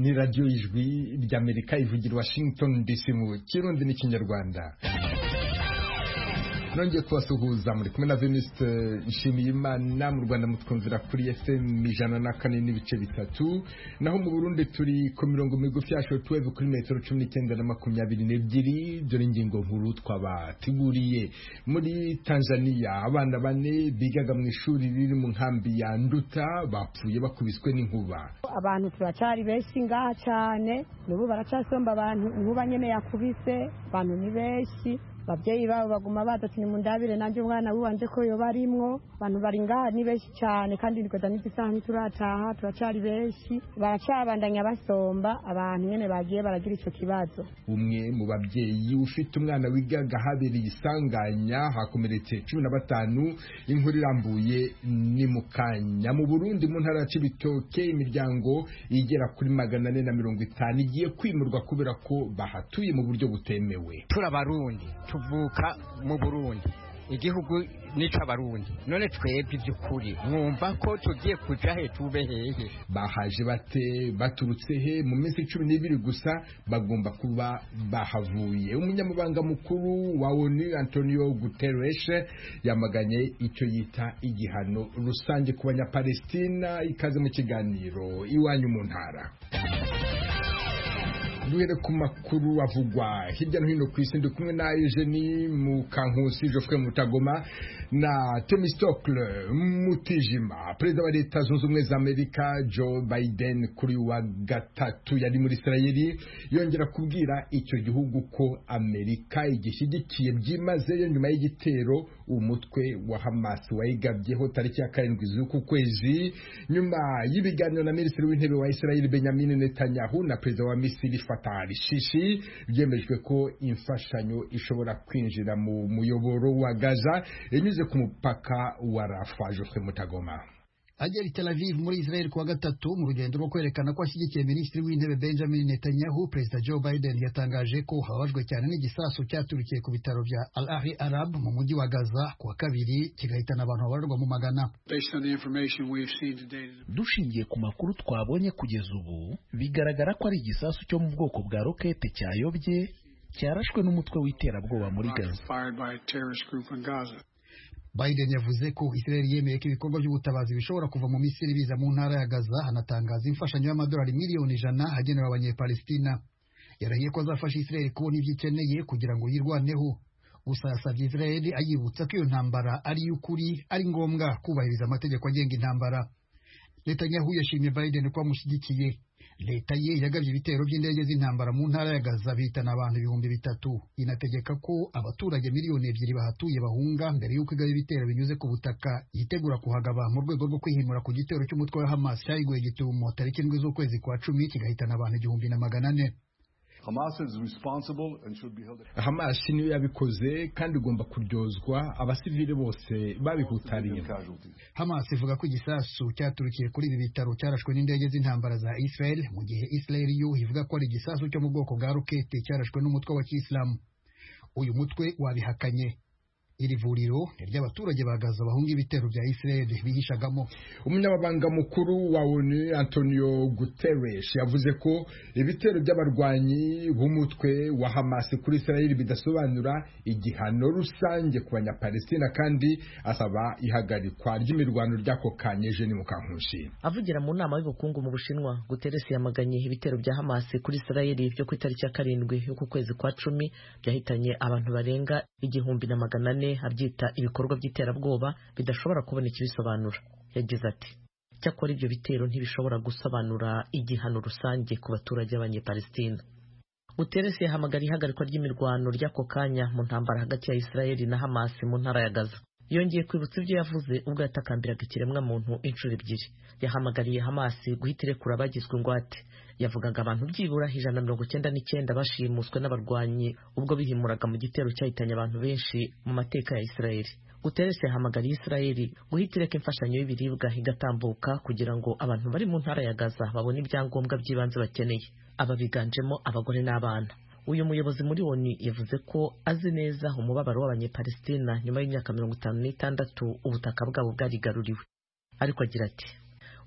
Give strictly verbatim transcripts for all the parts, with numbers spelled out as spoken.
ni radio y'ijwi ry'Amerika ivugira Washington D C mu Kirundi n'Ikinyarwanda. Nongeye kubasuhuza muri kumwe na Venuste Nshimiyimana mu Rwanda mutwumvira kuri F M ijana na kane n'ibice bitatu, naho mu Burundi turi ku mirongo migufi ya shortwave kuri metero cumi n'icyenda na makumyabiri n'ebyiri. Dore ingingo nkuru twabateguriye. Muri Tanzania abana bane bigaga mu ishuri riri mu nkambi ya Nduta bapfuye bakubiswe n'inkuba. Abantu turacari benshi ngaha cyane, nubu baracasomba abantu inkuba nyene yakubise, abantu ni benshi. Babyeyi babo baguma badatini mu ndabire nanje umwana wiwanje ko yo barimwo, abantu bari ngaha ni benshi cyane kandi nikoza n'igisaha ntiturataha, turacari benshi baracabandanya basomba abantu nyene bagiye baragira ico kibazo. Umwe mu babyeyi ufite umwana wigaga habereye isanganya hakomeretse cumi na batanu. Inkuru irambuye ni mukanya. Mu Burundi mu ntara ya Cibitoke imiryango igera kuri magana ane na mirongo itanu igiye kwimurwa kubera ko bahatuye mu buryo butemewe. Turabarundi tuvuka mu Burundi, igihugu nica Barundi, none twebwe by'ukuri mwumva ko tugiye kuja he tube hehe? Bahaje bate baturutse he? Mu minsi cumi n'ibiri gusa bagomba kuba bahavuye. Umunyamabanga mukuru wa O N U Antonio Guterres yamaganye icyo yita igihano rusange ku banyapalestina. Ikaze mu kiganiro iwanyu mu ntara. Duhere ku makuru avugwa hirya no hino ku isi, ndi kumwe na Eugenie Mukankusi, Geoffrey Mutagoma na Temistocle Mutijima. Perezida wa Leta Zunze Ubumwe za Amerika Joe Biden kuri wa gatatu yari muri Israeli yongera kubwira icyo gihugu ko Amerika igishyigikiye byimazeyo nyuma y'igitero umutwe wa Hamas wayigabyeho tariki ya karindwi z'uku kwezi, nyuma y'ibiganiro na Minisitiri w'Intebe wa Israeli Benjamin Netanyahu na Perezida wa Misiri Fatah al-Sisi. Byemejwe ko imfashanyo ishobora kwinjira mu muyoboro wa Gaza inyuze ku mupaka wa Rafah. Geoffrey Mutagoma agera i Tel Aviv muri Israel kuwa gatatu mu rugendo rwo kwerekana ko ashyigikiye Minisitiri w'Intebe Benjamin Netanyahu. Perezida Joe Biden yatangaje ko habajwe cyane n'igisasu cyaturikiye ku bitaro bya Al Ahli Arab mu mujyi wa Gaza kuwa kabiri kigahitana abantu babarwa mu magana. Dushingiye ku makuru twabonye kugeza ubu bigaragara ko ari igisasu cyo mu bwoko bwa rokete cyayobye cyarashwe n'umutwe w'iterabwoba muri Gaza. Biden yavuze ko Israel yemeye ko ibikorwa by'ubutabazi bishobora kuva mu Misiri biza mu ntara ya Gaza, hanatangaza imfashanyo y'amadolari miliyoni ijana hagenewe abanyepalestina. Yarahiye ko azafasha Israel kubona ibyo ikeneye kugira ngo yirwaneho. Gusa yasabye Israel ayibutsa ko iyo ntambara ari y'ukuri, ari ngombwa kubahiriza amategeko agenga intambara. Netanyahu yashimye Biden ko amushyigikiye. Leta ye yagabye ibitero by'indege z'intambara mu ntara ya Gaza bihitana abantu ibihumbi bitatu. Inategeka ko abaturage miliyoni ebyiri bahatuye bahunga mbere y'uko igaba ibitero binyuze ku butaka. Yitegura kuhagaba mu rwego rwo kwihimura ku gitero cy'umutwe wa Hamas cyayiguye gitumo tariki indwi z'ukwezi kwa cumi kigahitana abantu igihumbi na magana ane. Hamas is responsible and should be held. Hamas niyo yabikoze kandi igomba kuryozwa, abasivile bose babihutariye. Hamas ivuga ko igisasu cyaturikiye kuri ibi bitaro cyarashwe n'indege z'intambara za Israel, mu gihe Israel yo ivuga ko ari igisasu cyo mu bwoko bwa rokete cyarashwe n'umutwe wa Kisilamu. Uyu mutwe wabihakanye. Iri vuriro ry'abaturage ba Gaza bahunga ibitero bya Israel bihishagamo. Umunyamabanga mukuru wa O N U Antonio Guterres yavuze ko ibitero by'abarwanyi b'umutwe wa Hamas kuri Israel bidasobanura igihano rusange ku banyapalestina, kandi asaba ihagarikwa ry'imirwano ry'ako kanya. Eugenie Mukankusi avugira mu nama y'ubukungu mu Bushinwa, Guterres yamaganye ibitero bya Hamas kuri Israel byo ku itariki ya karindwi y'uku kwezi kwa cumi byahitanye abantu barenga igihumbi na magana ane, abyita ibikorwa by'iterabwoba bidashobora kubona ikibisobanura. Yagize ati, cyakora ibyo bitero ntibishobora gusobanura igihano rusange ku baturage b'abanyepalestina. Guterres yahamagariye ihagarikwa ry'imirwano ry'ako kanya mu ntambara hagati ya Israel na Hamas mu ntara ya Gaza. Yongeye kwibutsa ibyo yavuze ubwo yatakambiraga ikiremwa muntu inshuro ebyiri. Yahamagariye Hamas guhita irekura abagizwe ingwate. Yavugaga abantu byibura ijana na mirongo icyenda n'icyenda bashimuswe n'abarwanyi ubwo bihimuraga mu gitero cyahitanye abantu benshi mu mateka ya Israel. Guterres yahamagariye Israel guhita ireka imfashanyo y'ibiribwa igatambuka kugira ngo abantu bari mu ntara ya Gaza babone ibyangombwa by'ibanze bakeneye, aba biganjemo abagore n'abana. Uyu muyobozi muri O N U yavuze ko azi neza umubabaro w'abanyepalestina nyuma y'imyaka mirongo itanu n'itandatu ubutaka bwabo bwarigaruriwe, ariko agira ati,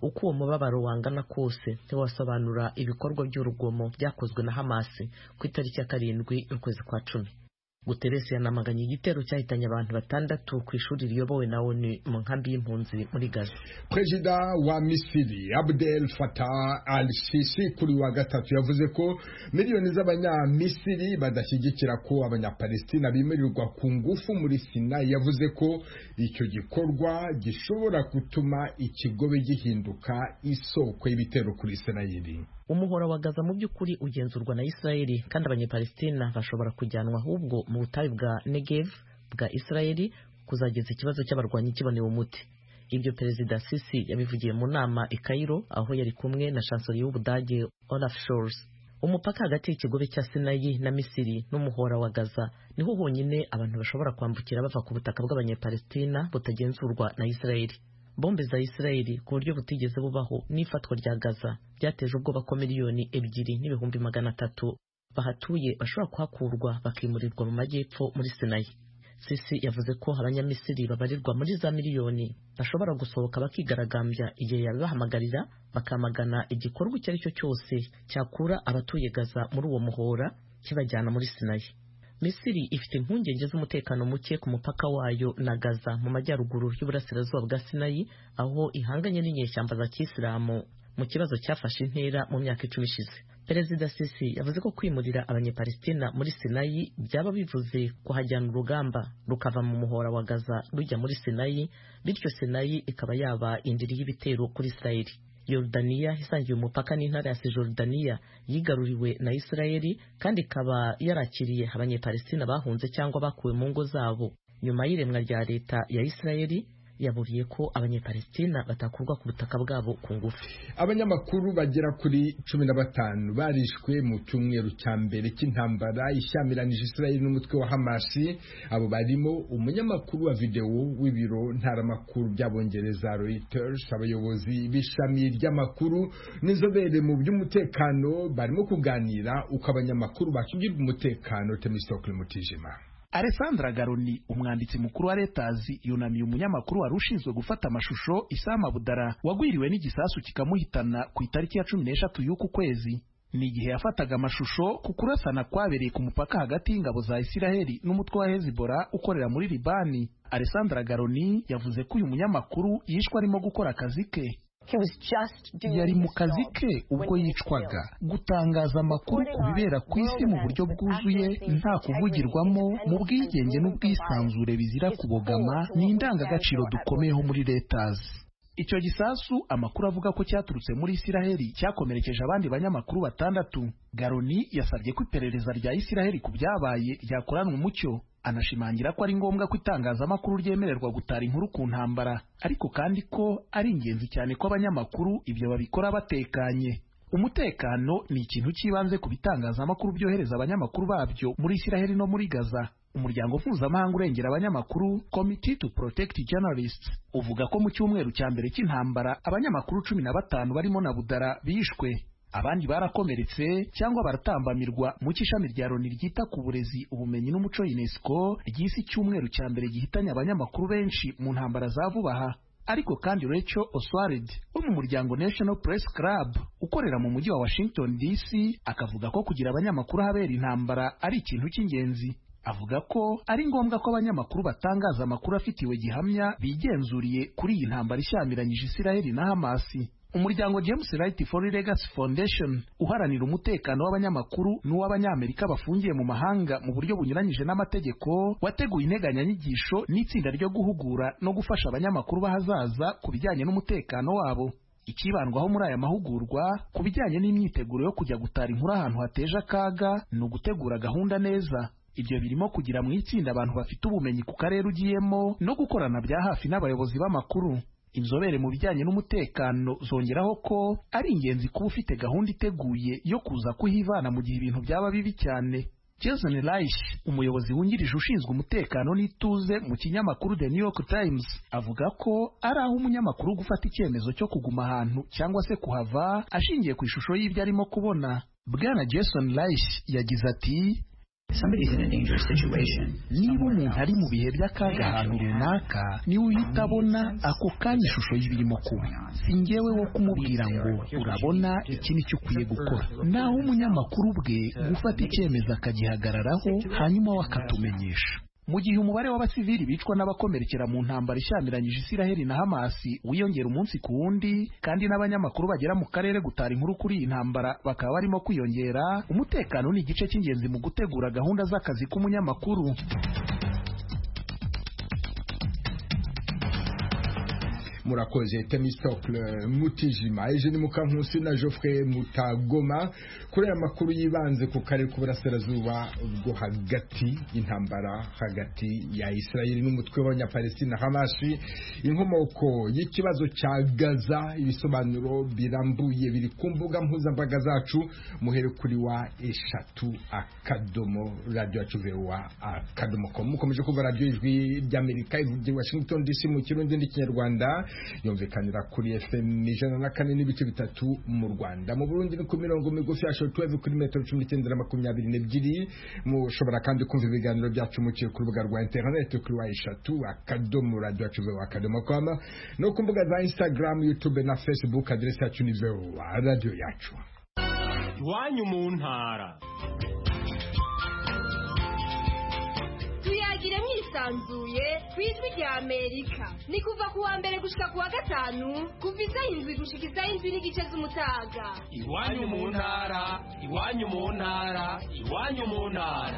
uko uwo mubabaro wangana kose ntiwasobanura ibikorwa by'urugomo byakozwe na Hamas ku itariki ya karindwi y'ukwezi kwa cumi. Guterres yanamaganye igitero cyahitanye abantu batandatu ku ishuri riyobowe na O N U mu nkambi y'impunzi muri Gaza. Perezida wa Misiri Abdel Fattah al-Sisi kuri wa gatatu yavuze ko miliyoni z'abanyamisiri badashyigikira ko abanyapalestina bimurirwa ku ngufu muri Sinai. Yavuze ko icyo gikorwa gishobora gutuma ikigobe gihinduka isoko y'ibitero kuri Isirayeli. Umuhora wa Gaza mu by'ukuri ugenzurwa na Isirayeli kandi abanyapalestina bashobora kujyanwa ahubwo mu butayu bwa Negev bwa Isirayeli kuzageza ikibazo cy'abarwanyi kibonewe umuti. Ibyo Perezida Sisi yabivugiye mu nama i Cairo aho yari kumwe na Chancelier w'Ubudage Olaf Scholz. Umupaka hagati y'ikigobe cya Sinai na Misiri n'umuhora wa Gaza niho honyine abantu bashobora kwambukira bava ku butaka bw'abanyapalestina butagenzurwa na Isirayeli. Bombe za Isirayeli ku buryo butigeze bubaho n'ifatwa rya Gaza byateje ubwoba ko miliyoni ebyiri n'ibihumbi magana atatu bahatuye bashobora kuhakurwa bakimurirwa mu majyepfo muri Sinai. Sisi yavuze ko abanyamisiri babarirwa muri za miliyoni bashobora gusohoka bakigaragambya igihe yabahamagarira bakamagana igikorwa icyo ari cyo cyose cyakura abatuye Gaza muri uwo muhora kibajyana muri Sinai. Misiri ifite impungenge z'umutekano muke ku mupaka wayo na Gaza mu majyaruguru y'uburasirazuba bwa Sinai aho ihanganye n'inyeshyamba za Kisilamu mu kibazo cyafashe intera mu myaka icumi ishize. Perezida Sisi yavuze ko kwimurira abanyapalestina muri Sinai byaba bivuze kuhajyana urugamba rukava mu muhora wa Gaza rujya muri Sinai, bityo Sinai ikaba yaba indiri y'ibitero kuri Isirayeli. Yordania isangiye umupaka n'intara ya Cisjordania yigaruriwe na Isirayeli kandi ikaba yarakiriye abanyapalestina bahunze cyangwa bakuwe mu ngo zabo nyuma y'iremwa rya leta ya Isirayeli. Yaburiye ko abanyapalestina batakurwa ku butaka bwabo ku ngufu. Abanyamakuru bagera kuri cumi na batanu barishwe mu cyumweru cya mbere cy'intambara ishyamiranyije Isirayeli n'umutwe wa Hamas. Abo barimo umunyamakuru wa video w'ibiro ntaramakuru by'Abongereza Reuters, abayobozi b'ishami ry'amakuru n'inzobere mu by'umutekano barimo kuganira uko abanyamakuru bakigirwa umutekano. Temistokle Mutijima. Alessandra Garoni, umwanditsi mukuru wa Reuters, yunamiye umunyamakuru wari ushinzwe gufata amashusho Isama Budara wagwiriwe n'igisasu kikamuhitana ku itariki ya cumi n'eshatu y'uku kwezi. Ni igihe yafataga amashusho ku kurasana kwabereye ku mupaka hagati y'ingabo za Isiraheli n'umutwe wa Hezbollah ukorera muri Libani. Alessandra Garoni yavuze ko uyu munyamakuru yishwe arimo gukora akazi ke. Yari mu kazi ke ubwo yicwaga, gutangaza amakuru ku bibera ku isi mu buryo bwuzuye nta kuvugirwamo, mu bwigenge n'ubwisanzure bizira kubogama, ni indangagaciro dukomeyeho muri Reuters. Icyo gisasu amakuru avuga ko cyaturutse muri Isiraheli cyakomerekeje abandi banyamakuru batandatu. Garoni yasabye ko iperereza rya Isiraheli ku byabaye ryakoranwa umucyo, anashimangira ko ari ngombwa ko itangazamakuru ryemererwa gutara inkuru ku ntambara, ariko kandi ko ari ingenzi cyane ko abanyamakuru ibyo babikora batekanye. Umutekano ni ikintu cy'ibanze ku bitangazamakuru byohereza abanyamakuru babyo muri Isiraheli no muri Gaza. Umuryango mpuzamahanga urengera abanyamakuru Committee to Protect Journalists uvuga ko mu cyumweru cya mbere cy'intambara abanyamakuru cumi na batanu barimo na Budara bishwe, abandi barakomeretse cyangwa baratambamirwa mu cy'ishami rya Loni ryita ku burezi, ubumenyi n'umuco UNESCO ry'isi icyumweru cya mbere gihitanye abanyamakuru benshi mu ntambara za vubaha. Ariko kandi Rachel Oswald wo mu muryango National Press Club ukorera mu mujyi wa Washington D C akavuga ko kugira abanyamakuru habera intambara ari ikintu cy'ingenzi. Avuga ko ari ngombwa ko abanyamakuru batangaza amakuru afitiwe gihamya bigenzuriye kuri iyi ntambara ishyamiranyije Isiraheli na Hamas. Umuryango James Right for Legacy Foundation uharanira umutekano w'abanyamakuru n'uw'abanyamerika bafungiye mu mahanga mu buryo bunyuranyije n'amategeko wateguye integanyanyigisho n'itsinda ryo guhugura no gufasha abanyamakuru bahazaza ku bijyanye n'umutekano wabo. Ikibandwaho muri aya mahugurwa ku bijyanye n'imyiteguro yo kujya gutara inkuru ahantu hateje akaga ni ugutegura gahunda neza. Ibyo birimo kugira mu itsinda abantu bafite ubumenyi ku karere ugiyemo no gukorana bya hafi n'abayobozi b'amakuru. Inzobere mu bijyanye n'umutekano zongeraho ko ari ingenzi kuba ufite gahunda iteguye yo kuza kuhivana mu gihe ibintu byaba bibi cyane. Jason Reich, umuyobozi wungirije ushinzwe umutekano n'ituze mu kinyamakuru The New York Times, avuga ko ari aho umunyamakuru gufata icyemezo cyo kuguma ahantu cyangwa se kuhava ashingiye ku ishusho y'ibyo arimo kubona. Bwana Jason Reich yagize ati, niba umuntu ari mu bihe by'akaga ahantu runaka niwe uhita abona ako kanya ishusho y'ibirimo kuba, si njyewe wo kumubwira ngo urabona iki nicyo ukwiye gukora. Naho umunyamakuru bwe gufata icyemezo akagihagararaho hanyuma we akatumenyesha. Mu gihe umubare w'abasivili bicwa n'abakomerekera mu ntambara ishyamiranyije Isiraheli na Hamasi wiyongera umunsi ku wundi, kandi n'abanyamakuru bagera mu karere gutara inkuru kuri iyi ntambara bakaba barimo kwiyongera, umutekano ni igice cy'ingenzi mu gutegura gahunda z'akazi k'umunyamakuru. Murakoze Temistocle Mutijima, Eugene Mukankusi na Geoffrey Mutagoma kuri aya makuru yibanze ku karere k'uburasirazuba bwo hagati y'intambara hagati ya Israeli n'umutwe w'abanyapalestina Hamasi, inkomoko y'ikibazo cya Gaza. Ibisobanuro birambuye biri ku mbuga mpuzambaga zacu, muhere kuri wa eshatu akadomo radio yacu vewa akadomo com. Mukomeje kuva radio ijwi ry'Amerika ivugira Washington D C mu kirundi n'ikinyarwanda, yumvikanira kuri F M ijana na kane n'ibice bitatu mu Rwanda. Mu Burundi ni ku mirongo migufi ya shortwave kuri metero cumi n'icyenda na makumyabiri n'ebyiri. Mushobora kandi kumva ibiganiro byacu muciye ku rubuga rwa internet kuri wa eshatu akadomo radio yacu vewa akadomo com, no ku mbuga za Instagram, YouTube na Facebook. Adresi yacu ni vewa radio yacu. Iwanyu mu ntara, tuyagire mwisanzuye kw'ijwi rya Amerika. Ni kuva ku wa mbere gushika ku wa gatanu kuva isaha indwi gushika isaha indwi n'igice z'umutaga. Iwanyu mu ntara, iwanyu mu ntara, iwanyu mu ntara.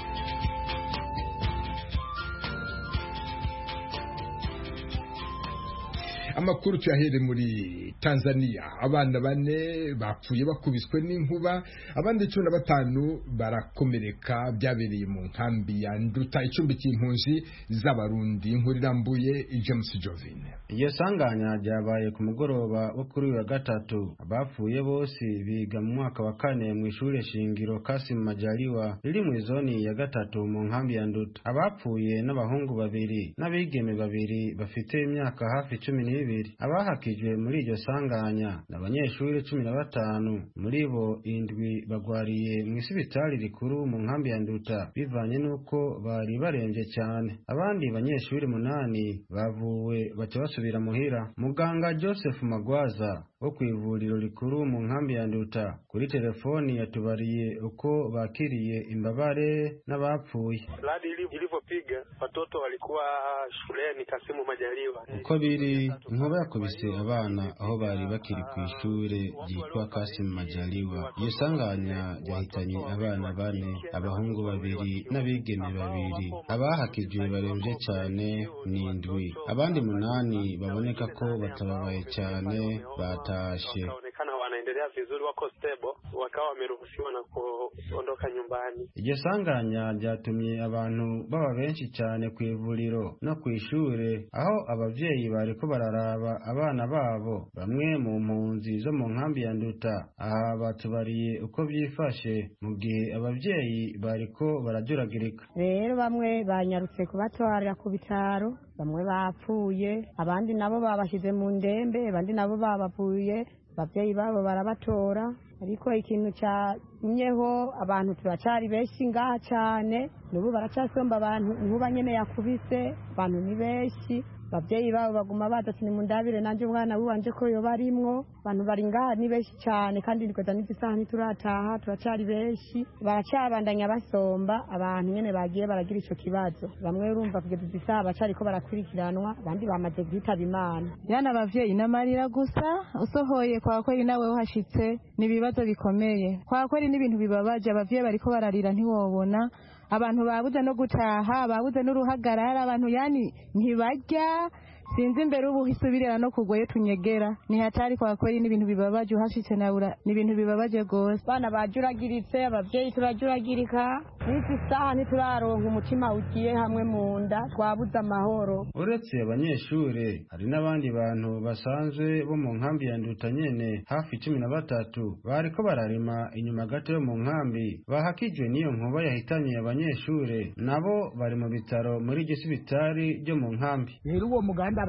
Amakuru tuyahere muri Tanzania. Abana bane bapfuye bakubiswe n'inkuba, abandi cumi na batanu barakomereka, byabereye mu nkambi ya Nduta icumbikiye impunzi z'abarundi. Inkuru irambuye James Jovin. Iyo sanganya ryabaye ku mugoroba wo kuri wa gatatu. Abapfuye bose biga mu mwaka wa kane mu ishure shingiro Kasim Majaliwa riri mu zoni ya gatatu mu nkambi ya Nduta. Abapfuye n'abahungu babiri n'abigeme babiri bafite imyaka hafi cumi n'ibiri. Abahakijwe muri iryo sanganya n'abanyeshuri cumi na batanu, muri bo indwi bagwariye mu isibitari rikuru mu nkambi ya Nduta bivanye nuko bari baremvye cyane. Abandi banyeshuri munani bavuwe baca basubira muhira. Muganga Joseph Magwaza wo kwivuriro rikuru mu nkambi ya Nduta kuri telefoni yatubariye uko bakiriye imbabare n'abapfuye. Radi ilivyopiga watoto walikuwa shuleni Kasimu Majaliwa. Uko biri inkuba yakubise abana aho bari bakiri ku ishure ryitwa Kasimu Majaliwa. Iyo sanganya ryahitanye abana bane, abahungu babiri n'abigeme babiri. Abahakijwe baremvye cyane ni indwi, abandi munani baboneka ko batababaye cyane batashe. Wanaendelea vizuri, wako stable, wakawa wameruhusiwa na kuondoka nyumbani. Iryo sanganya ryatumye abantu baba benshi cyane ku ivuriro no ku ishure, aho abavyeyi bariko bararaba abana babo. Bamwe mu mpunzi zo mu nkambi ya Nduta aha batubariye uko byifashe mu gihe abavyeyi bariko barajuragirika. Rero bamwe banyarutse kubatwarira ku bitaro, bamwe bapfuye, abandi nabo babashize mu ndembe, abandi nabo babavuye, abavyeyi babo barabatora. Ariko ikintu cyamyeho abantu turacari benshi ngaha cyane, n'ubu baracasomba abantu inkuba nyene yakubise, abantu ni benshi. Abavyeyi babo baguma badati ni mundabire nanje umwana wanje ko yo barimwo. Abantu bari ngaha ni benshi cyane, kandi nikoza n'isaha ntiturataha, turacari benshi. Baracabandanya basomba abantu nyene bagiye baragira ico kibazo. Bamwe urumva kugeza isaha bacari ko barakurikiranwa, abandi bamaze guhitaba Imana. Yana abavyeyi namarira gusa, usohoye kwa kweli nawe uhashitse ni ibibazo bikomeye. Kwa kweli n'ibintu bibabaje, abavyeyi bariko bararira ntiwobona. Abantu babuze no gutaha, babuze n'uruhagarara, abantu yani ntibarya. Sinzi imbere ubu hisubirira no kugwayo tunyegera. Ni hatari kwa kweli, n'ibintu bibabaje uhashitse nabura, n'ibintu bibabaje gose. Bana bajuragiritse, abavyeyi turajuragirika, n'isi saha ntituraronka umutima ugiye hamwe mu nda, twabuze amahoro. Uretse abanyeshure hari n'abandi bantu basanzwe bo mu nkambi ya Nduta nyene hafi cumi na batatu bariko bararima inyuma gato yo mu nkambi, bahakijwe n'iyo nkuba yahitanye abanyeshure, nabo bari mu bitaro muri iryo sibitari ryo mu nkambi. Rero uwo muganda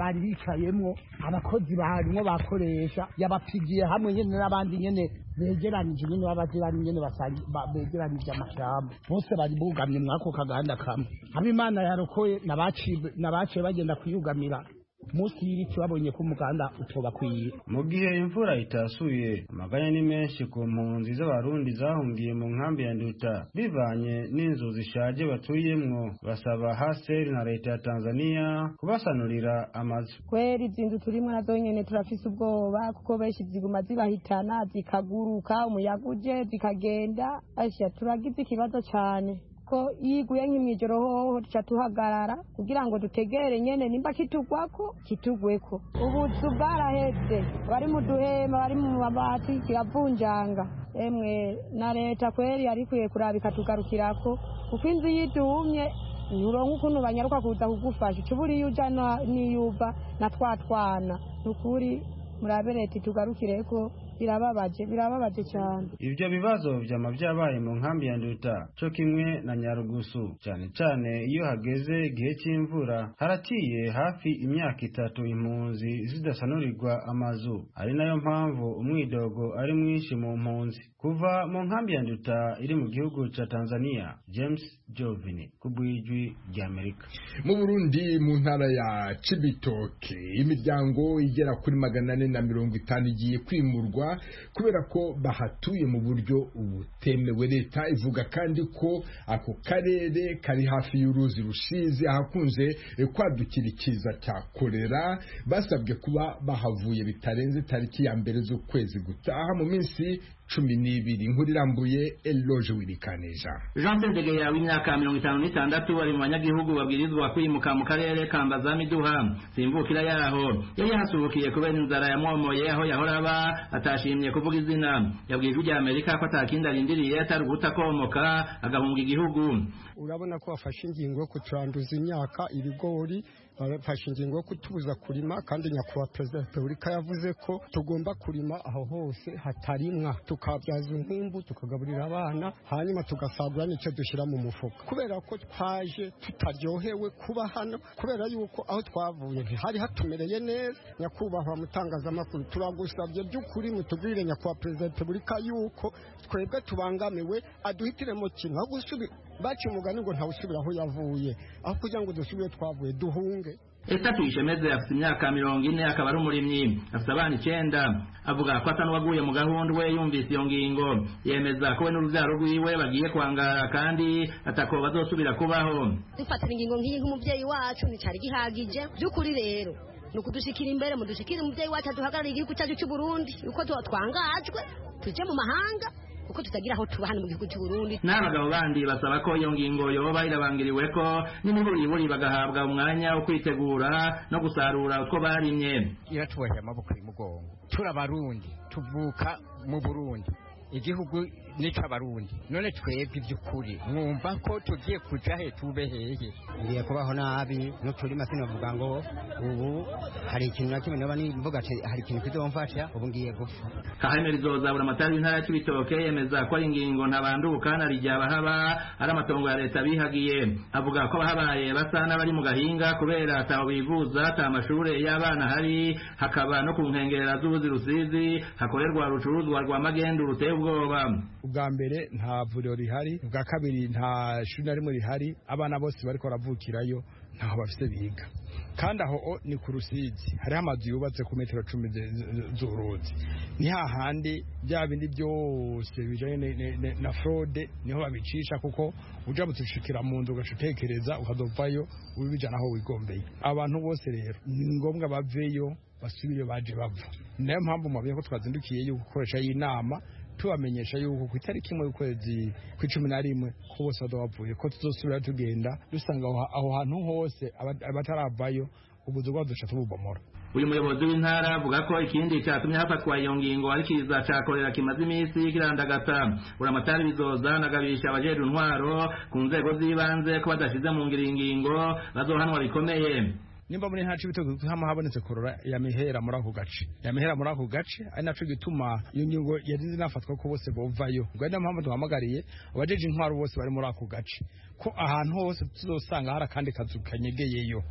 bari bicayemwo abakozi barimwo bakoresha yabapigiye hamwe nyene n'abandi nyene begeranije nyene babazirani nyene basangi begeranije amashamba bose bari bugamye mwako kaganda kamwe hama Imana yarokoye nabaciye nabaciye bagenda kwiyugamira musi y'ibiti babonye ko umuganda utoba kwiye. Mu gihe imvura itasuye amaganya ni menshi ku mpunzi z'abarundi zahungiye mu nkambi ya Nduta bivanye n'inzu zishaje batuyemwo, basaba Haseri na leta ya Tanzania kubasanurira amazu. Kweri izinzu turimwo nazo nyene turafise ubwoba kuko benshi ziguma zibahitana zikaguruka umuyaga uje zikagenda, asha turagize ikibazo cyane ko yiguye nk'imwijoro hoho tuca tuhagarara kugira ngo dutegere nyene nimba kitugwako kitugweko. Ubuzu bwaraheze bari mu duhema bari mu mabati kiravunjanga, emwe na leta kweri arikwiye kurabika tugarukirako kuko inzu yidumye nuronka ukuntu banyaruka kuza kugufasha cuburi yuja niyuva na twatwana nukuri murabe leta tugarukireko birababaje birababaje cyane. Ibyo bibazo vyama vyabaye mu nkambi ya Nduta cyo kimwe na Nyarugusu, cyane cyane iyo hageze igihe cy'imvura. Haraciye hafi imyaka itatu impunzi zidasanurirwa amazu, ari nayo mpamvu umwidogo ari mwinshi mu mpunzi. Kuva mu nkambi ya Nduta iri mu gihugu ca Tanzania, James Jovini kubwijwi rya Amerika. Mu Burundi mu ntara ya Cibitoke imiryango igera kuri magana ane na mirongo itanu igiye kwimurwa kubera ko bahatuye mu buryo ubutemewe. Leta ivuga kandi ko ako karere kari hafi y'uruzi Rushizi ahakunze kwadukira ikiza cya kolera, basabwe kuba bahavuye bitarenze tariki ya mbere z'ukwezi gutaha mu minsi cumi n'ibiri. Inkuru irambuye Eloge Wirikanija. Jean Sendegeya w'imyaka mirongo itanu n'itandatu wari mu banyagihugu babwirizwa kwimuka mu karere ka Mbazamiduha simvukira yaho yari yasubukiye kubera inzara yamwomoye aho yahora aba atashimye kuvuga izina. Yabwiye ijwi rya Amerika ko atakindi arindiriye atari gutakomoka agahunga igihugu. Urabona ko bafashe ingingo yo kuturanduza imyaka ibigori, bafashe ingingo yo kutubuza kurima, kandi nyakubahwa perezida wa repubulika yavuze ko tugomba kurima aho hose hatarimwa, tukabyaza inkumbu tukagaburira abana hanyuma tugasagura n'icyo dushyira mu mufuka. Kubera ko twaje tutaryohewe kuba hano, kubera yuko aho twavuye ntihari hatumereye neza. Nyakubahwa mutangazamakuru, turagusabye by'ukuri mutubwire nyakubahwa perezida wa repubulika yuko twebwe tubangamiwe, aduhitiremo kintu aho gusubira baci umugani ngo ntawusubira aho yavuye, aho kugira ngo dusubire twavuye duhunge. Esta tuyishemeze afite imyaka mirongo ine akaba ari umurimyi, afite abana icenda. Avuga ko asa n'uwaguye mu gahunda we yumvise iyo ngingo, yemeza ko we n'urubyaro rwiwe bagiye kwangara kandi atako bazosubira kubaho. Dufatira ingingo nk'iyi nk'umubyeyi wacu nticari gihagije by'ukuri rero nuko dushikira imbere mu dushikira umubyeyi wacu aduhagarariye igihugu cyacu cy'u Burundi yuko twangajwe tuje mu mahanga uko tutagira aho tuba hano mu gihugu cy'u Burundi. N'abagabo bandi basaba ko iyo ngingo yoba irabangiriwe ko n'imiburiburi bagahabwa umwanya wo kwitegura no gusarura uko barimye. Iratuboheye amaboko y'umugongo, turabarundi tuvuka mu Burundi, igihugu nica barundi, none twebwe iby'ukuri mwumva ko tugiye kuja he tube hehe? Ngiye kubaho nabi no turima sinovuga ngo ubu hari ikintu nakimwe naba nimvuga ati hari ikintu kizomfasha ubu ngiye gupfa. Kaheme rizozabura amatari y'intara ya Cibitoke yemeza ko ari ingingo ntabanduka na rijya bahaba ari amatongo ya leta bihagiye. Avuga ko bahabaye basa n'abari mu gahinga kubera ataho bivuza, ata amashure y'abana hari, hakaba no ku nkengera z'ubuzi Rusizi hakorerwa rucuruzwa rwa magendu ruteye ubwoba. Ubwa mbere nta vuriro rihari, ubwa kabiri nta shuri na rimwe rihari, abana bose bariko baravukirayo ntaho bafise biga, kandi aho ni ku Rusizi hariho amazu yubatse ku metero cumi z'uruzi. Ni hahandi bya bindi byose bijanye na fraude niho babicisha, kuko uja mutushikira mu nzu ugacutekereza ukazovayo ubijana aho wigombeye. Abantu bose rero ni ngombwa baveyo basubire baje bava. Niyo mpamvu mwabiye ko twazindukiye yo gukoresha y'inama tubamenyesha yuko ku itariki imwe y'ukwezi kw'icumi na rimwe ko bose bavuye ko tuzosubira tugenda dusanga aho hantu hose abataravayo ubuzu bwadusha tububomora. Uyu muyobozi w'intara avuga ko ikindi cyatumye hafatwa iyo ngingo ari kiza cakorera kimaze iminsi kirandagata. Uramatari bizoza nagabisha abajejwe intwaro ku nzego z'ibanze ko badashize mu ngiro ingingo bazohanwa bikomeye. Nimba muri nta cibitoke hama habonetse korora ya mihera muri ako gace ya mihera muri ako gace ari naco gituma iyo ngingo yarinze nafatwa ko bose bovayo. Ubwo ari mpamvu duhamagariye abajeje intwaro bose bari muri ako gace ko ahantu hose tuzosanga hari kandi kazu kanyegeyeyo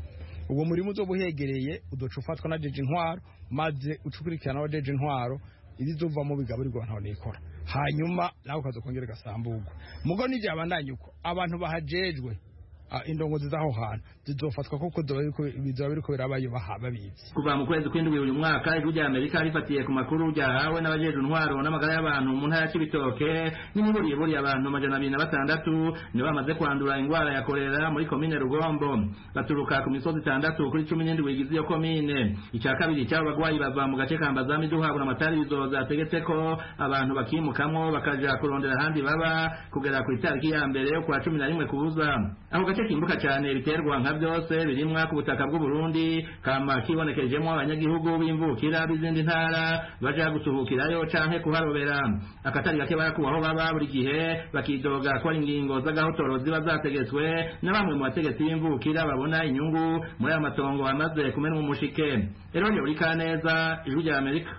ubwo murimo uzobuhegereye udoca ufatwa na jeje intwaro maze ucukurikirana wa jeje intwaro ibizovamo bigaburirwa ntaho nikora hanyuma nawe ukazokongera gasambugwa mugo nije abandanye uko abantu bahajejwe indongozi zaho hantu zizofatwa kuko bizaba biriko birabayo babizi. Kuva mu kwezi kw'indwi uyu mwaka ijwi rya Amerika rifatiye ku makuru ryahawe n'abajeje intwaro n'amagara y'abantu mu ntara y'Ibitoke n'imiburi buri abantu amajana abiri na batandatu nibo bamaze kwandura ingwara ya kolera muri komine Rugombo baturuka ku misozi itandatu kuri cumi n'indwi igize iyo komine. Icya kabiri cy'abo bagwayi bava mu gace ka Mbazami duhabura amatari bizoza ategetse ko abantu bakimukamwo bakaja kurondera ahandi baba kugera ku itariki ya mbere yo kwa cumi na rimwe kubuza. Aho gace kimbuka cyane biterwa nka byose birimwa ku butaka bw'u Burundi kama kibonekejemo abanyagihugu b'imvukira bizindi ntara baja gusuhukirayo canke kuharobera. Akatari gake barakubaho baba buri gihe bakidoga ko ari ingingo z'agahotoro ziba zategetswe na bamwe mu bategetsi b'imvukira babona inyungu muri aya matongo amaze kumenwa umushike. Eronye uri kaneza ijwi rya Amerika.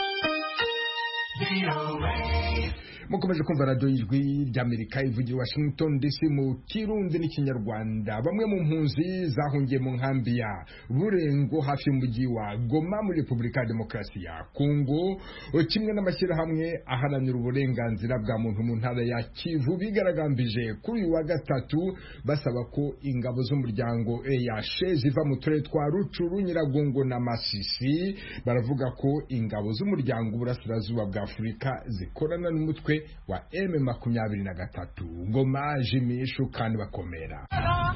mukomeje kumva radio y'ijwi ry'Amerika ivugira Washington D C mu Kirundi n'ikinyarwanda. Bamwe mu mpunzi zahungiye mu nkambi ya Burengo hafi y'umujyi wa Goma muri Republika ya Demokarasi ya Kongo kimwe n'amashyirahamwe aharanira uburenganzira bwa muntu mu ntara ya Kivu bigaragambije kuri uyu wa gatatu basaba ko ingabo z'umuryango E A C ziva mu turere twa Rucuru, Nyiragongo na Masisi. Baravuga ko ingabo z'umuryango Burasirazuba bwa Afurika zikorana n'umutwe wa M makumyabiri na gatatu. Goma Jimishu kandi bakomera.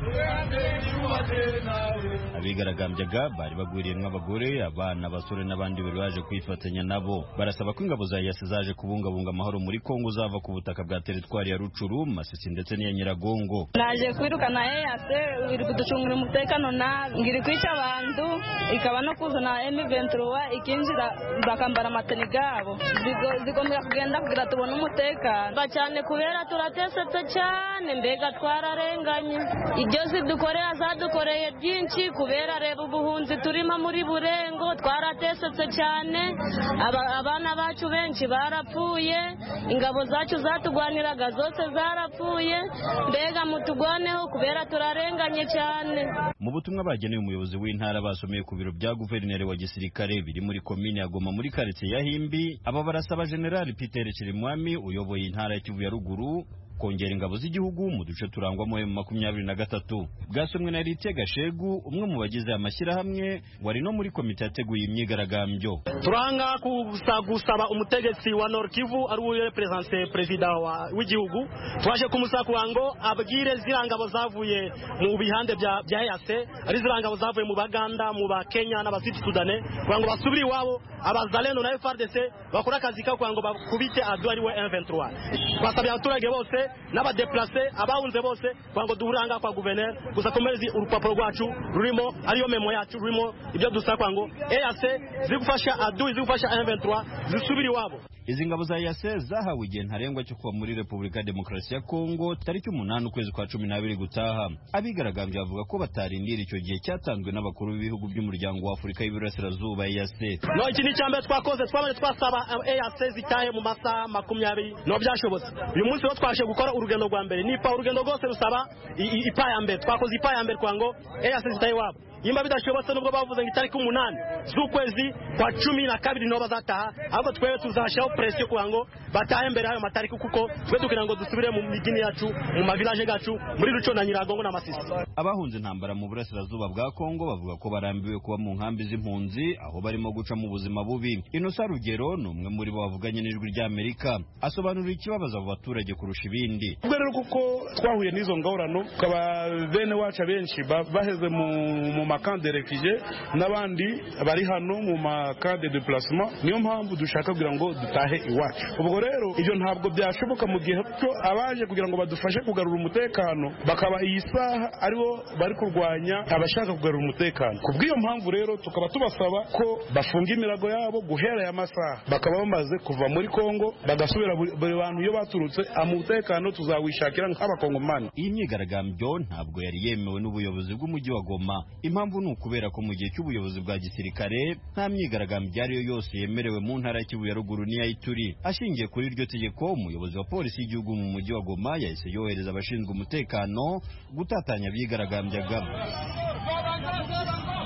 Abigaragambyaga bari bagwiriyemwe abagore, abana, abasore n'abandi bari baje kwifatanya nabo. Barasaba ko ingabo za E A C zaje kubungabunga amahoro muri Kongo zava ku butaka bwa teritwari ya Rucuru, Masisi ndetse n'iya Nyiragongo. Naje kwirukana E A C iri kuducungira umutekano na ngiri kwica abantu ikaba no kuzana M vingt-trois ikinjira bakambara amateni gabo zigomera kugenda kugira tubone umutekano cyane kubera turatesetse cyane mbega twararenganye ibyo zidukorera zadukoreye byinshi kubera reba ubuhunzi turimo muri Burengo twaratesetse cyane abana bacu benshi barapfuye ingabo zacu zatugwaniraga zose zarapfuye mbega mutugwaneho kubera turarenganye cyane. Mu butumwa bageneye umuyobozi w'intara basomeye ku biro bya guverineri wa gisirikare biri muri komine ya Goma muri quartier ya Himbi, aba barasaba General Peter Chirimwami uyoboye intara ya Kivu ya Ruguru kongera ingabo z'igihugu mu duce turangwamo M makumyabiri na gatatu. Bwasomwe na Lite Gashegu umwe mu bagize amashyirahamwe wari no muri komite yateguye imyigaragambyo. Turanga gusaba umutegetsi wa Nord Kivu ari we represente president w'igihugu twaje kumusaba ngo abwire zirangabo zavuye mu bihande bya bya E A C ari zirangabo zavuye mu Baganda mu ba Kenya n'abasiti Sudane ngo basubire iwabo abazalendo na F A R D C bakora akazi ka ngo bakubite adu ari we M vingt-trois. Basabye abaturage bose n'abadeplace abahunze bose kwango duhuranga kwa guverneur gusa komerezi urupapuro rwacu rurimo ariyo memo yacu rurimo ibyo dusaba kwango E A C zigufasha adu zigufasha M vingt-trois zisubiri wabo. Izi ngabo za E A C zahawe igihe ntarengwa cyo kuva muri Republika ya Demokarasi ya Kongo tariki umunani ukwezi kwa cumi n'abiri gutaha. Abigaragambye bavuga ko batarindira icyo gihe cyatanzwe n'abakuru b'ibihugu by'umuryango wa Afurika y'Iburasirazuba E A C. No iki ni cyambe twakoze twabane twasaba E A C zitahe mu masaha makumyabiri no byashobotse. Uyu munsi wo twashe gukora urugendo rwa mbere nipa urugendo rwose rusaba ipa ya mbere twakoze ipa ya mbere kwango E A C zitahe wabo. Yimba bidashobotse nubwo bavuze ngo itariki umunani z'ukwezi kwa cumi na kabiri no bazataha ahubwo twewe tuzashaho pressure kwango batahe mbere ayo matariki kuko twe tukira ngo dusubire mu migini yacu mu mavilaje gacu muri Ruco na Nyiragongo na Masisi. Abahunze intambara mu Burasirazuba bwa Kongo bavuga ko barambiwe kuba mu nkambi z'impunzi aho barimo guca mu buzima bubi. Innocent Rugero ni umwe muri bo bavuganye n'ijwi rya Amerika asobanura ikibabaza abo baturage kurusha ibindi. Ubwo rero kuko twahuye n'izo ngorano kaba bene wacu benshi baheze mu makande refugee n'abandi bari hano mu makande de placement, niyo mpamvu dushaka kugira ngo dutahe iwacu. Ubwo rero ibyo ntabwo byashoboka mu gihe cyo abaje kugira ngo badufashe kugarura umutekano bakaba iyi saha aribo bari kurwanya abashaka kugarura umutekano. Kubw'iyo mpamvu rero tukaba tubasaba ko bafunga imirago yabo guhera ya masaha bakaba bamaze kuva muri Kongo bagasubira buri bantu iyo baturutse umutekano tuzawishakira nk'abakongomani. Iyi myigaragambyo ntabwo yari yemewe n'ubuyobozi bw'umujyi wa Goma. Impamvu ni ukubera ko mu gihe cy'ubuyobozi bwa gisirikare nta myigaragambyo ariyo yose yemerewe mu ntara ya Kivu ya Ruguru n'iya Ituri. Ashingiye kuri iryo tegeko umuyobozi wa polisi y'igihugu mu mujyi wa Goma yahise yohereza abashinzwe umutekano gutatanya abigaragambyaga.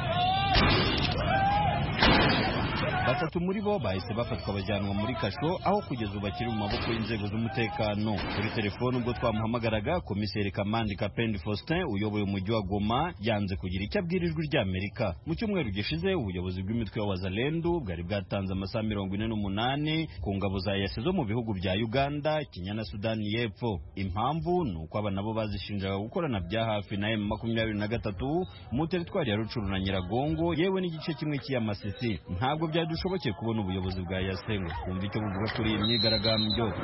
batatu muri bo bahise bafatwa bajyanwa muri kasho aho kugeza ubu bakiri mu maboko y'inzego z'umutekano. Kuri telefone ubwo twamuhamagaraga, komiseri Kamandi Kapendi Faustin uyoboye umujyi wa Goma yanze kugira icyo abwira Ijwi ry'Amerika. Mu cyumweru gishize ubuyobozi bw'imitwe wa Wazalendo bwari bwatanze amasaha mirongo ine n'umunani ku ngabo za E A C zo mu bihugu bya Uganda, Kenya na Sudani y'Epfo. Impamvu ni uko aba nabo bazishinjaga gukorana bya hafi na M makumyabiri na gatatu mu teritwari ya Rucuru na Nyiragongo yewe n'igice kimwe cy'iya Masisi. Ntabwo byadushobokeye kubona ubuyobozi bwa E A C ngo twumve icyo buvuga kuri iyi myigaragambyo.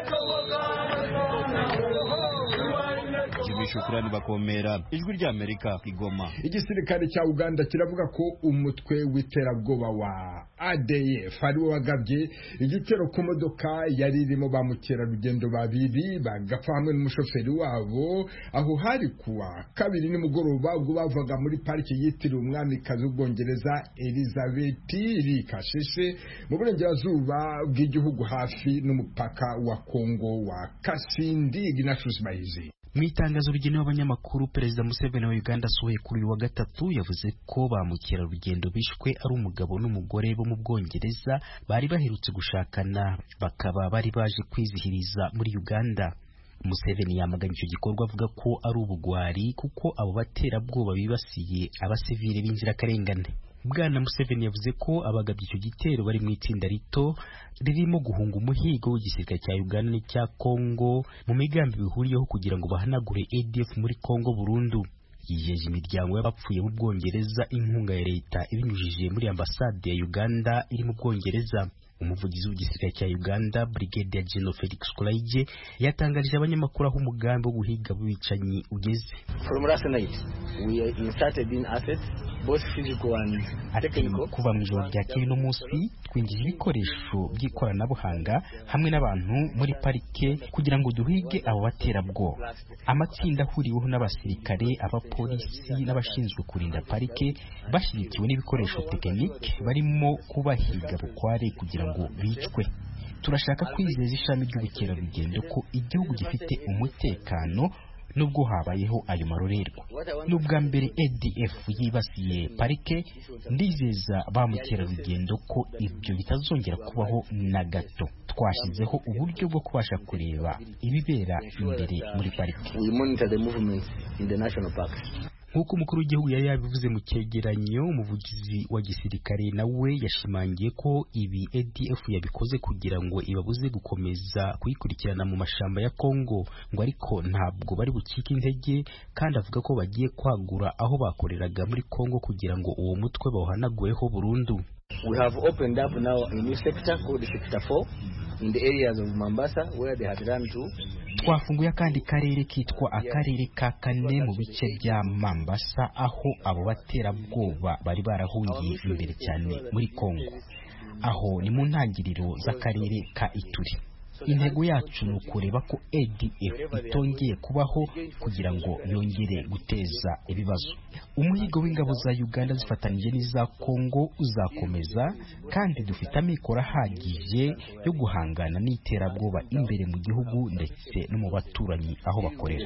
Jimmy Shukrani Bakomera, Ijwi ry'Amerika, Igoma. Igisirikare cya Uganda kiravuga ko umutwe w'iterabwoba wa A D F ari wo wagabye igitero ku modoka yari irimo ba mukerarugendo babiri bagapfa hamwe n'umushoferi wabo aho hari kuwa kabiri nimugoroba ubwo bavaga muri parike yitiriwe umwamikazi w'Ubwongereza Elizabeth iri Kasheshe mu burengerazuba bw'igihugu hafi n'umupaka wa Kongo wa Kasindi. Ignatius Bahizi. Mu itangazo rigenewe abanyamakuru, Perezida Museveni wa Uganda asohoye kuri uyu wa gatatu yavuze ko ba mukerarugendo bishwe ari umugabo n'umugore bo mu Bwongereza bari baherutse gushakana bakaba bari baje kwizihiriza muri Uganda. Museveni yamaganye icyo gikorwa avuga ko ari ubugwari kuko abo baterabwoba bibasiye abasivile b'inzirakarengane. Bwana Museveni yavuze ko abagabye icyo gitero bari mu itsinda rito ririmo guhunga umuhigo w'igisirikare cya Uganda n'icya Kongo mu migambi bihuriyeho kugira ngo bahanagure A D F muri Kongo burundu. Yijeje imiryango y'abapfuye mu Bwongereza inkunga ya leta ibinyujije muri ambasade ya Uganda iri mu Bwongereza. Umuvugizi w'igisirikare cya Uganda Brigadier General Felix Kulaije yatangarije abanyamakuru aho umugambi wo guhiga bicanyi ugeze. From last night we inserted in assets both physical and technical. Kuva mu ijoro rya kino munsi twinjije ibikoresho by'ikoranabuhanga hamwe n'abantu muri parike kugira ngo duhige abo baterabwoba. Amatsinda ahuriweho n'abasirikare, abapolisi n'abashinzwe kurinda parike bashyigikiwe n'ibikoresho tekinike barimo kubahiga bukware kugira ngo bicwe. Turashaka kwizeza ishami ry'ubukerarugendo ko igihugu gifite umutekano nubwo habayeho ayo marorerwa. N'ubwa mbere A D F yibasiye parike, ndizeza ba mukerarugendo ko ibyo bitazongera kubaho na gato. Twashyizeho uburyo bwo kubasha kureba ibibera imbere muri parike. We monitor the movements in the national park. Nk'uko umukuru w'igihugu yari yabivuze mu cyegeranyo, umuvugizi wa gisirikare nawe yashimangiye ko ibi A D F yabikoze kugira ngo ibabuze gukomeza kuyikurikirana mu mashamba ya Kongo, ngo ariko ntabwo bari bucike intege, kandi avuga ko bagiye kwagura aho bakoreraga muri Kongo kugira ngo uwo mutwe bawuhanagureho burundu. We have opened up now a new sector called Sector four in the areas of Mombasa where they had run to. Twafunguye akandi karere kitwa akarere ka kane mu bice bya Mombasa aho abo baterabwoba bari barahungiye imbere cyane muri Kongo. Aho ni mu ntangiriro z'akarere ka Ituri. Intego yacu ni ukureba ko A D F itongeye kubaho kugira ngo yongere guteza ibibazo. Umuhigo w'ingabo za Uganda zifatanije n'iza Kongo uzakomeza, kandi dufite amikoro ahagije yo guhangana n'iterabwoba imbere mu gihugu ndetse no mu baturanyi aho bakorera.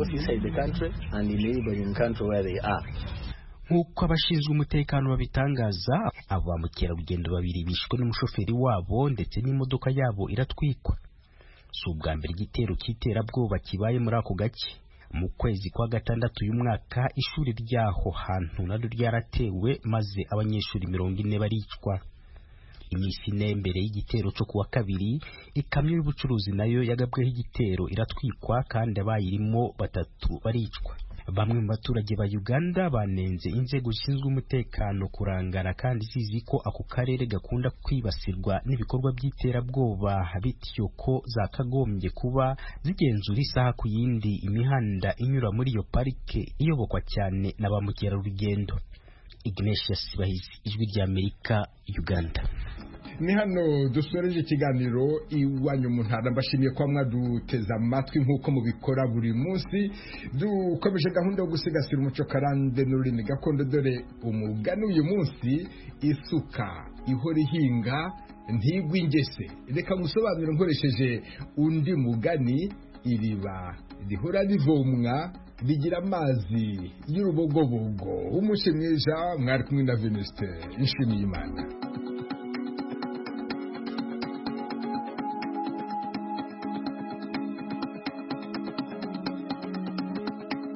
Nk'uko abashinzwe umutekano babitangaza, abo ba mukerarugendo babiri bishwe n'umushoferi wabo ndetse n'imodoka yabo iratwikwa. Si ubwa mbere igitero cy'iterabwoba kibaye muri ako gace. Mu kwezi kwa gatandatu uyu mwaka ishuri ryaho hantu naryo ryaratewe maze abanyeshuri mirongo ine baricwa. Iminsi ine mbere y'igitero cyo kuwa kabiri, ikamyo y'ubucuruzi nayo yagabweho igitero iratwikwa kandi abayirimo batatu baricwa. Bamwe mu baturage ba Uganda banenze inzego zishinzwe umutekano kurangara kandi zizi ko ako karere gakunda kwibasirwa n'ibikorwa by'iterabwoba, bityo ko zakagombye kuba zigenzura isaha ku yindi imihanda inyura muri iyo parike iyobokwa cyane na ba mukerarugendo. Ignatius Bahizi, Ijwi ry'Amerika, Uganda. Ni hano dusoreje ikiganiro Iwanyu mu Ntara. Mbashimiye kwa mwaduteza amatwi nk'uko mubikora buri munsi. Dukomeje gahunda yo gusigasira umuco karande n'ururimi gakondo, dore umugani uyu munsi: isuka ihora ihinga ntigwa ingese. Reka musobanure nkoresheje undi mugani: iriba rihora rivomwa rigira amazi y'urubogobogo. Umushe mwiza, mwari kumwe na Venuste Nshimiyimana.